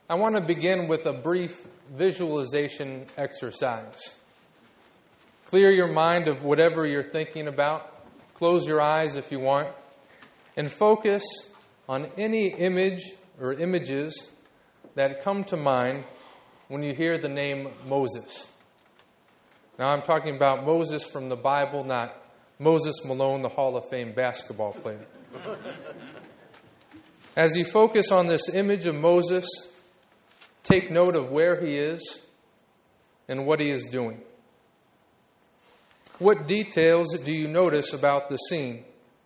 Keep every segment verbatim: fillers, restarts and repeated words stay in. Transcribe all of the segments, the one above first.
I want to begin with a brief visualization exercise. Clear your mind of whatever you're thinking about. Close your eyes if you want. And focus on any image or images that come to mind when you hear the name Moses. Now I'm talking about Moses from the Bible, not Moses Malone, the Hall of Fame basketball player. As you focus on this image of Moses, take note of where he is and what he is doing. What details do you notice about the scene?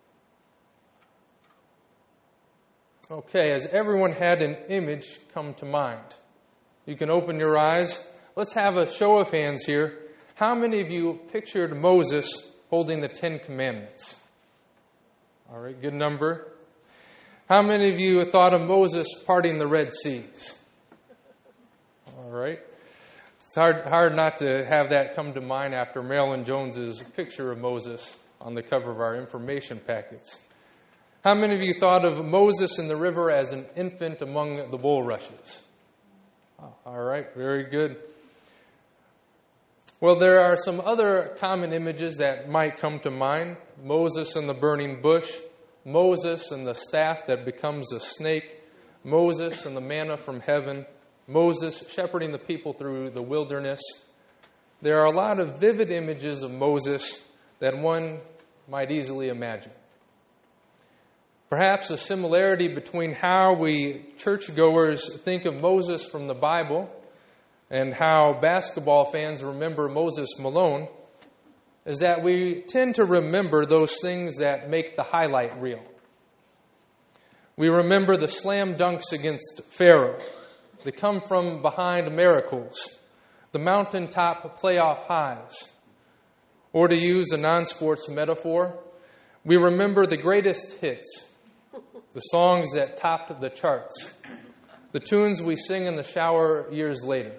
Okay, has everyone had an image come to mind? You can open your eyes. Let's have a show of hands here. How many of you pictured Moses holding the Ten Commandments? All right, good number. How many of you thought of Moses parting the Red Seas? All right. It's hard, hard not to have that come to mind after Marilyn Jones's picture of Moses on the cover of our information packets. How many of you thought of Moses in the river as an infant among the bulrushes? Oh, all right, very good. Well, there are some other common images that might come to mind. Moses in the burning bush, Moses and the staff that becomes a snake, Moses and the manna from heaven, Moses shepherding the people through the wilderness. There are a lot of vivid images of Moses that one might easily imagine. Perhaps a similarity between how we churchgoers think of Moses from the Bible and how basketball fans remember Moses Malone is that we tend to remember those things that make the highlight reel. We remember the slam dunks against Pharaoh, the come from behind miracles, the mountaintop playoff highs. Or to use a non-sports metaphor, we remember the greatest hits, the songs that topped the charts, the tunes we sing in the shower years later.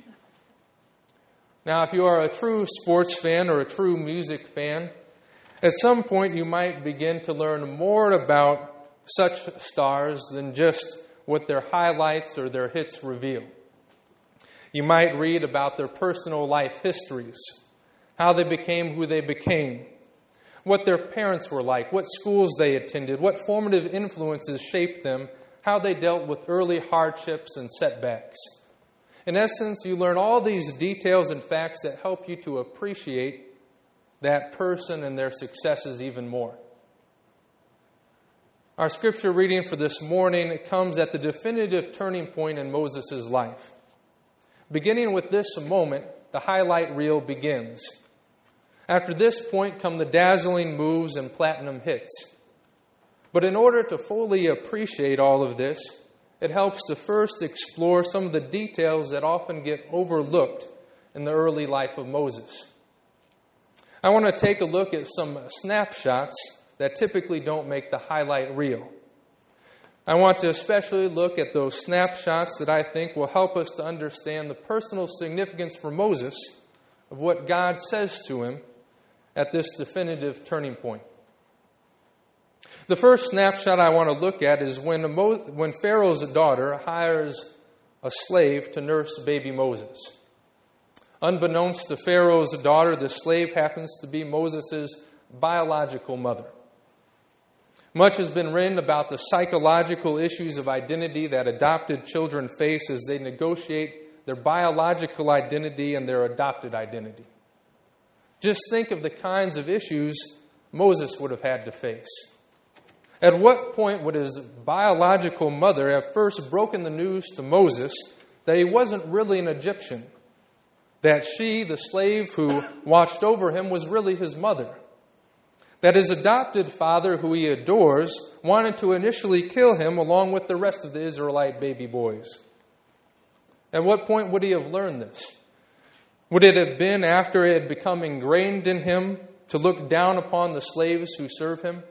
Now, if you are a true sports fan or a true music fan, at some point you might begin to learn more about such stars than just what their highlights or their hits reveal. You might read about their personal life histories, how they became who they became, what their parents were like, what schools they attended, what formative influences shaped them, how they dealt with early hardships and setbacks. In essence, you learn all these details and facts that help you to appreciate that person and their successes even more. Our scripture reading for this morning comes at the definitive turning point in Moses' life. Beginning with this moment, the highlight reel begins. After this point come the dazzling moves and platinum hits. But in order to fully appreciate all of this, it helps to first explore some of the details that often get overlooked in the early life of Moses. I want to take a look at some snapshots that typically don't make the highlight reel. I want to especially look at those snapshots that I think will help us to understand the personal significance for Moses of what God says to him at this definitive turning point. The first snapshot I want to look at is when, Mo- when Pharaoh's daughter hires a slave to nurse baby Moses. Unbeknownst to Pharaoh's daughter, the slave happens to be Moses' biological mother. Much has been written about the psychological issues of identity that adopted children face as they negotiate their biological identity and their adopted identity. Just think of the kinds of issues Moses would have had to face. At what point would his biological mother have first broken the news to Moses that he wasn't really an Egyptian? That she, the slave who watched over him, was really his mother? That his adopted father, who he adores, wanted to initially kill him along with the rest of the Israelite baby boys? At what point would he have learned this? Would it have been after it had become ingrained in him to look down upon the slaves who serve him?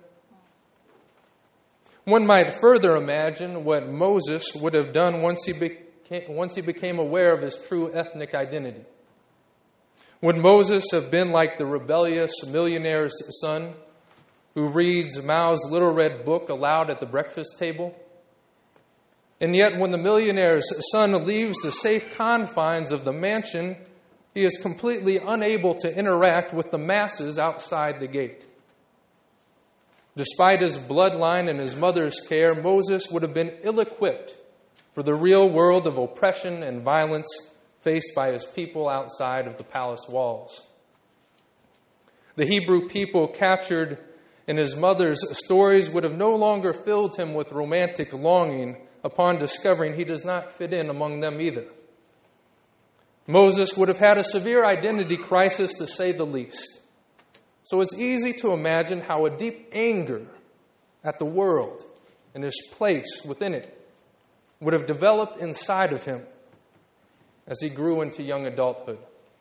One might further imagine what Moses would have done once he became, once he became aware of his true ethnic identity. Would Moses have been like the rebellious millionaire's son who reads Mao's Little Red Book aloud at the breakfast table? And yet when the millionaire's son leaves the safe confines of the mansion, he is completely unable to interact with the masses outside the gate. Despite his bloodline and his mother's care, Moses would have been ill-equipped for the real world of oppression and violence faced by his people outside of the palace walls. The Hebrew people captured in his mother's stories would have no longer filled him with romantic longing upon discovering he does not fit in among them either. Moses would have had a severe identity crisis, to say the least. So it's easy to imagine how a deep anger at the world and his place within it would have developed inside of him as he grew into young adulthood.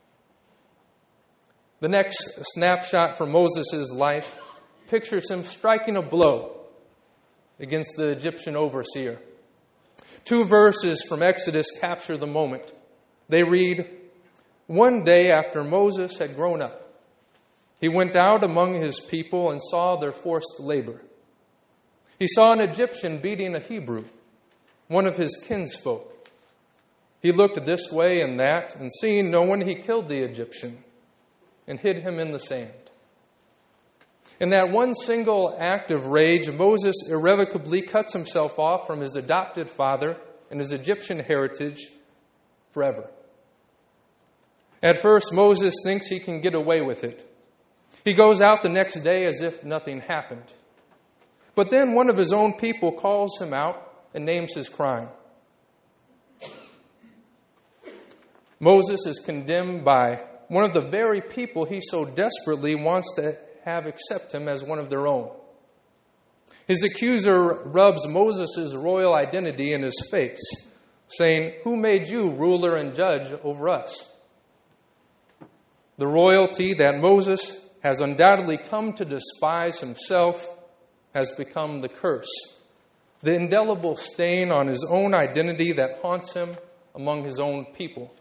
The next snapshot from Moses' life pictures him striking a blow against the Egyptian overseer. Two verses from Exodus capture the moment. They read, "One day after Moses had grown up, he went out among his people and saw their forced labor. He saw an Egyptian beating a Hebrew, one of his kinsfolk. He looked this way and that, and seeing no one, he killed the Egyptian and hid him in the sand." In that one single act of rage, Moses irrevocably cuts himself off from his adopted father and his Egyptian heritage forever. At first, Moses thinks he can get away with it. He goes out the next day as if nothing happened. But then one of his own people calls him out and names his crime. Moses is condemned by one of the very people he so desperately wants to have accept him as one of their own. His accuser rubs Moses' royal identity in his face, saying, "Who made you ruler and judge over us?" The royalty that Moses has undoubtedly come to despise himself has become the curse, the indelible stain on his own identity that haunts him among his own people.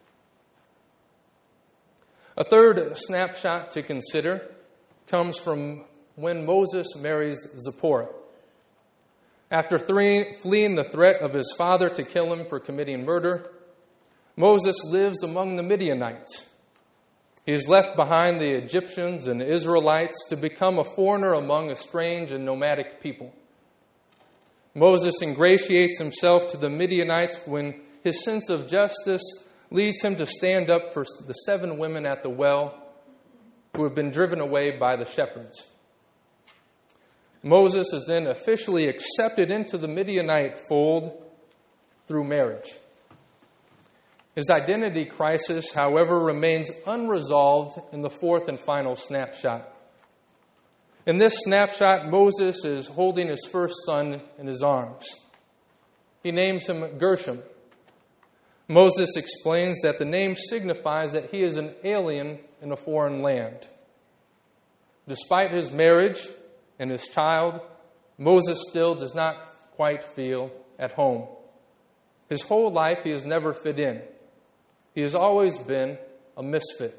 A third snapshot to consider comes from when Moses marries Zipporah. After fleeing the threat of his father to kill him for committing murder, Moses lives among the Midianites. He is left behind the Egyptians and Israelites to become a foreigner among a strange and nomadic people. Moses ingratiates himself to the Midianites when his sense of justice leads him to stand up for the seven women at the well who have been driven away by the shepherds. Moses is then officially accepted into the Midianite fold through marriage. His identity crisis, however, remains unresolved in the fourth and final snapshot. In this snapshot, Moses is holding his first son in his arms. He names him Gershom. Moses explains that the name signifies that he is an alien in a foreign land. Despite his marriage and his child, Moses still does not quite feel at home. His whole life he has never fit in. He has always been a misfit.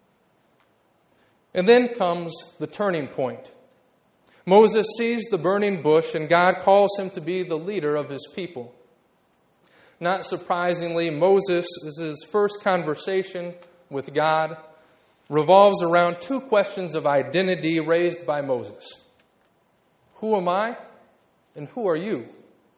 And then comes the turning point. Moses sees the burning bush and God calls him to be the leader of his people. Not surprisingly, Moses' first conversation with God revolves around two questions of identity raised by Moses. Who am I and who are you?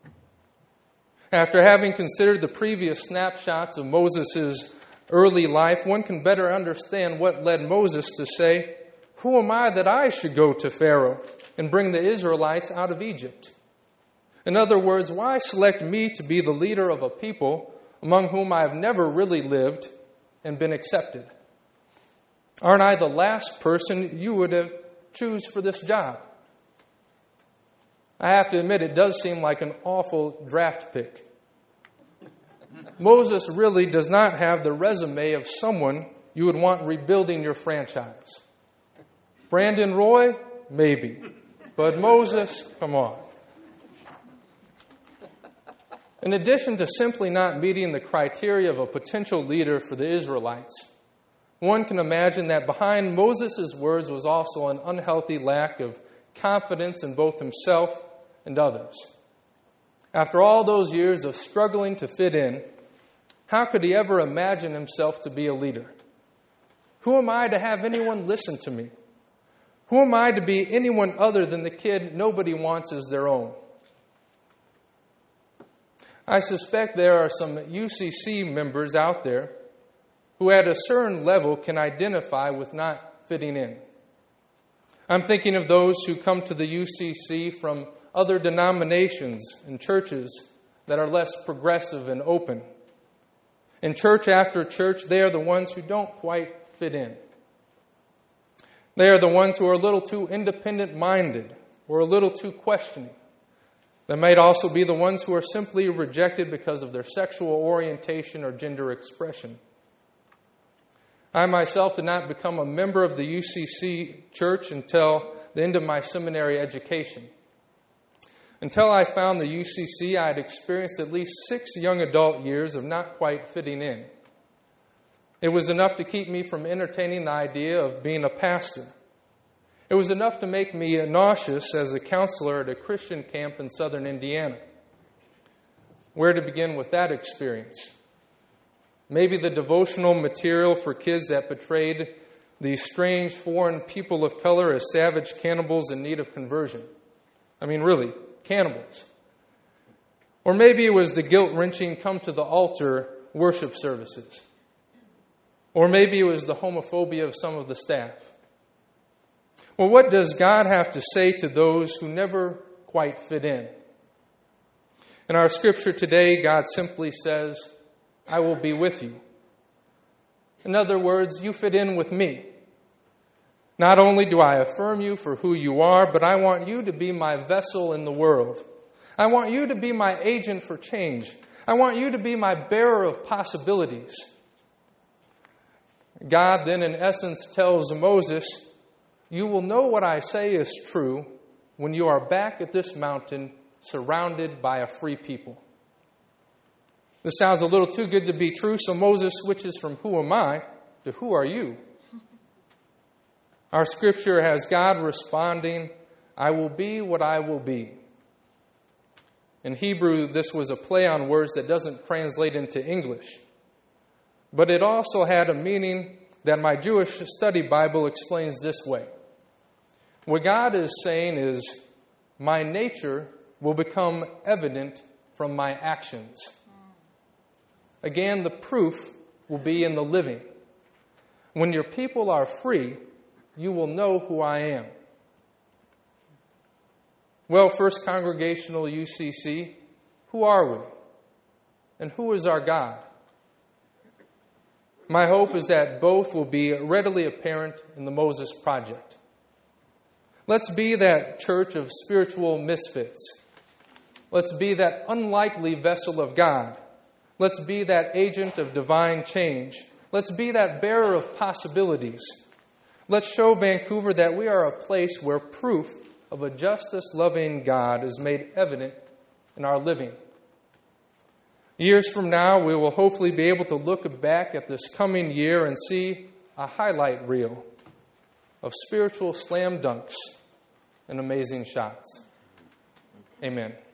After having considered the previous snapshots of Moses' early life, one can better understand what led Moses to say, "Who am I that I should go to Pharaoh and bring the Israelites out of Egypt?" In other words, why select me to be the leader of a people among whom I have never really lived and been accepted? Aren't I the last person you would have choose for this job? I have to admit, it does seem like an awful draft pick. Moses really does not have the resume of someone you would want rebuilding your franchise. Brandon Roy? Maybe. But Moses? Come on. In addition to simply not meeting the criteria of a potential leader for the Israelites, one can imagine that behind Moses' words was also an unhealthy lack of confidence in both himself and others. After all those years of struggling to fit in, how could he ever imagine himself to be a leader? Who am I to have anyone listen to me? Who am I to be anyone other than the kid nobody wants as their own? I suspect there are some U C C members out there who at a certain level can identify with not fitting in. I'm thinking of those who come to the U C C from other denominations and churches that are less progressive and open. In church after church, they are the ones who don't quite fit in. They are the ones who are a little too independent-minded or a little too questioning. They might also be the ones who are simply rejected because of their sexual orientation or gender expression. I myself did not become a member of the U C C church until the end of my seminary education. Until I found the U C C, I had experienced at least six young adult years of not quite fitting in. It was enough to keep me from entertaining the idea of being a pastor. It was enough to make me nauseous as a counselor at a Christian camp in southern Indiana. Where to begin with that experience? Maybe the devotional material for kids that portrayed these strange foreign people of color as savage cannibals in need of conversion. I mean, really, cannibals. Or maybe it was the guilt-wrenching come to the altar worship services. Or maybe it was the homophobia of some of the staff. Well, what does God have to say to those who never quite fit in? In our scripture today, God simply says, I will be with you. In other words, you fit in with me. Not only do I affirm you for who you are, but I want you to be my vessel in the world. I want you to be my agent for change. I want you to be my bearer of possibilities. God then, in essence, tells Moses, you will know what I say is true when you are back at this mountain surrounded by a free people. This sounds a little too good to be true, so Moses switches from who am I to who are you? Our scripture has God responding, I will be what I will be. In Hebrew, this was a play on words that doesn't translate into English. But it also had a meaning that my Jewish study Bible explains this way. What God is saying is, my nature will become evident from my actions. Again, the proof will be in the living. When your people are free, you will know who I am. Well, First Congregational U C C, who are we? And who is our God? My hope is that both will be readily apparent in the Moses Project. Let's be that church of spiritual misfits. Let's be that unlikely vessel of God. Let's be that agent of divine change. Let's be that bearer of possibilities. Let's show Vancouver that we are a place where proof of a justice-loving God is made evident in our living. Years from now, we will hopefully be able to look back at this coming year and see a highlight reel of spiritual slam dunks and amazing shots. Amen.